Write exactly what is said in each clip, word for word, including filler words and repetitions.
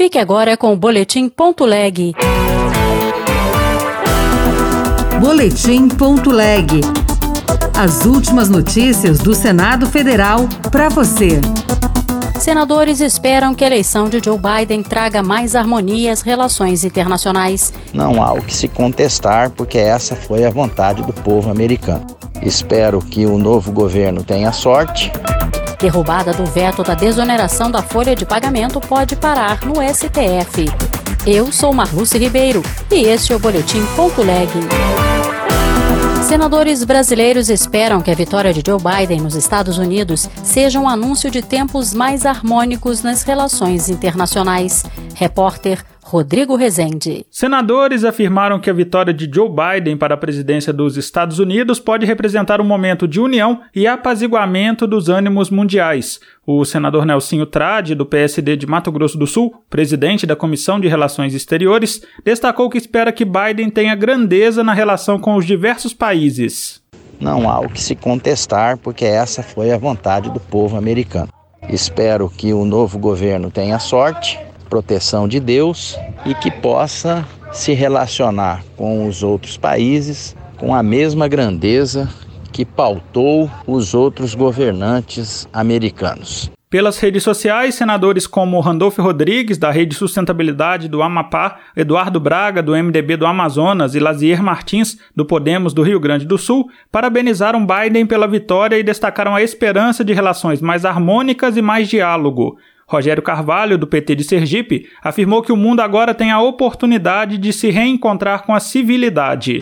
Fique agora com o Boletim Ponto Leg. Boletim Ponto Leg. As últimas notícias do Senado Federal para você. Senadores esperam que a eleição de Joe Biden traga mais harmonia às relações internacionais. Não há o que se contestar, porque essa foi a vontade do povo americano. Espero que o novo governo tenha sorte. Derrubada do veto da desoneração da folha de pagamento pode parar no S T F. Eu sou Marluce Ribeiro e este é o Boletim Ponto Leg. Senadores brasileiros esperam que a vitória de Joe Biden nos Estados Unidos seja um anúncio de tempos mais harmônicos nas relações internacionais. Repórter Rodrigo Rezende. Senadores afirmaram que a vitória de Joe Biden para a presidência dos Estados Unidos pode representar um momento de união e apaziguamento dos ânimos mundiais. O senador Nelsinho Trade, do P S D de Mato Grosso do Sul, presidente da Comissão de Relações Exteriores, destacou que espera que Biden tenha grandeza na relação com os diversos países. Não há o que se contestar, porque essa foi a vontade do povo americano. Espero que o novo governo tenha sorte, proteção de Deus e que possa se relacionar com os outros países com a mesma grandeza que pautou os outros governantes americanos. Pelas redes sociais, senadores como Randolfo Rodrigues, da Rede Sustentabilidade do Amapá, Eduardo Braga, do M D B do Amazonas e Lazier Martins, do Podemos do Rio Grande do Sul, parabenizaram Biden pela vitória e destacaram a esperança de relações mais harmônicas e mais diálogo. Rogério Carvalho, do P T de Sergipe, afirmou que o mundo agora tem a oportunidade de se reencontrar com a civilidade.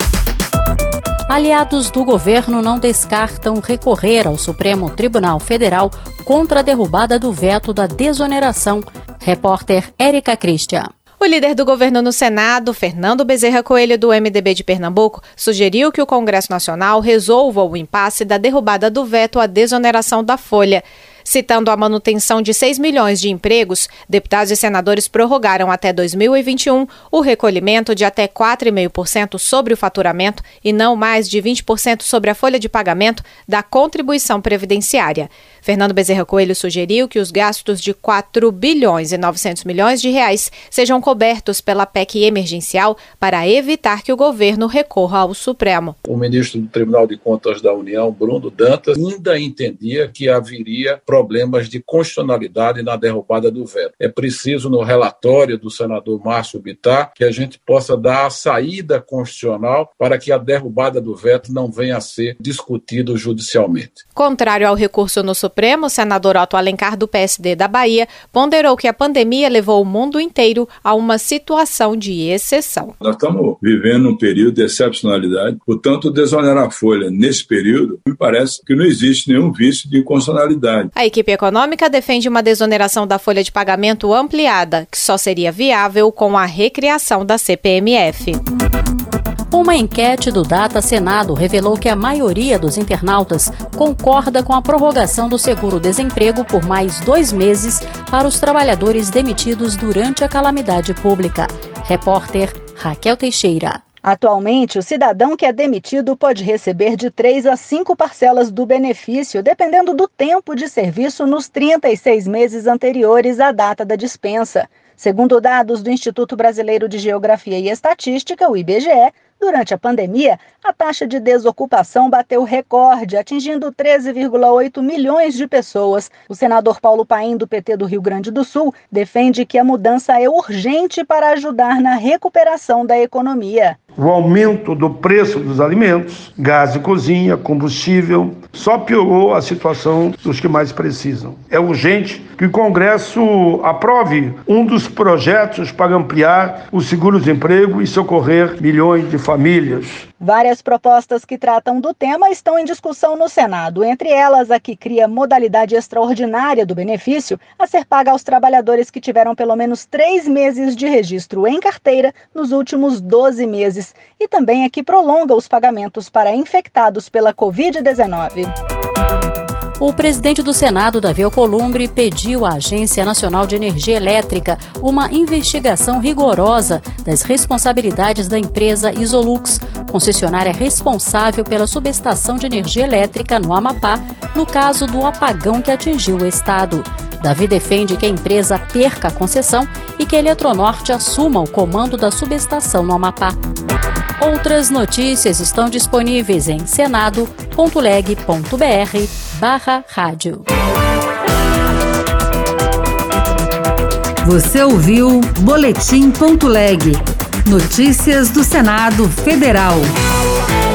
Aliados do governo não descartam recorrer ao Supremo Tribunal Federal contra a derrubada do veto da desoneração. Repórter Érica Christian. O líder do governo no Senado, Fernando Bezerra Coelho, do M D B de Pernambuco, sugeriu que o Congresso Nacional resolva o impasse da derrubada do veto à desoneração da folha. Citando a manutenção de seis milhões de empregos, deputados e senadores prorrogaram até dois mil e vinte e um o recolhimento de até quatro vírgula cinco por cento sobre o faturamento e não mais de vinte por cento sobre a folha de pagamento da contribuição previdenciária. Fernando Bezerra Coelho sugeriu que os gastos de quatro bilhões e novecentos milhões de reais sejam cobertos pela P E C emergencial para evitar que o governo recorra ao Supremo. O ministro do Tribunal de Contas da União, Bruno Dantas, ainda entendia que haveria problemas de constitucionalidade na derrubada do veto. É preciso, no relatório do senador Márcio Bittar, que a gente possa dar a saída constitucional para que a derrubada do veto não venha a ser discutida judicialmente. Contrário ao recurso no Supremo, o senador Otto Alencar, do P S D da Bahia, ponderou que a pandemia levou o mundo inteiro a uma situação de exceção. Nós estamos vivendo um período de excepcionalidade, portanto, desonerar a folha nesse período, me parece que não existe nenhum vício de inconstitucionalidade. A equipe econômica defende uma desoneração da folha de pagamento ampliada, que só seria viável com a recriação da C P M F. Uma enquete do Data Senado revelou que a maioria dos internautas concorda com a prorrogação do seguro-desemprego por mais dois meses para os trabalhadores demitidos durante a calamidade pública. Repórter Raquel Teixeira. Atualmente, o cidadão que é demitido pode receber de três a cinco parcelas do benefício, dependendo do tempo de serviço nos trinta e seis meses anteriores à data da dispensa. Segundo dados do Instituto Brasileiro de Geografia e Estatística, o I B G E, durante a pandemia, a taxa de desocupação bateu recorde, atingindo treze vírgula oito milhões de pessoas. O senador Paulo Paim, do P T do Rio Grande do Sul, defende que a mudança é urgente para ajudar na recuperação da economia. O aumento do preço dos alimentos, gás de cozinha, combustível, só piorou a situação dos que mais precisam. É urgente que o Congresso aprove um dos projetos para ampliar o seguro-desemprego e socorrer milhões de famílias. Várias propostas que tratam do tema estão em discussão no Senado, entre elas a que cria modalidade extraordinária do benefício a ser paga aos trabalhadores que tiveram pelo menos três meses de registro em carteira nos últimos doze meses, e também a que prolonga os pagamentos para infectados pela covid dezenove. O presidente do Senado, Davi Alcolumbre, pediu à Agência Nacional de Energia Elétrica uma investigação rigorosa das responsabilidades da empresa Isolux, concessionária responsável pela subestação de energia elétrica no Amapá, no caso do apagão que atingiu o estado. Davi defende que a empresa perca a concessão e que a Eletronorte assuma o comando da subestação no Amapá. Outras notícias estão disponíveis em senado ponto leg ponto br barra rádio. Você ouviu Boletim ponto leg. Notícias do Senado Federal.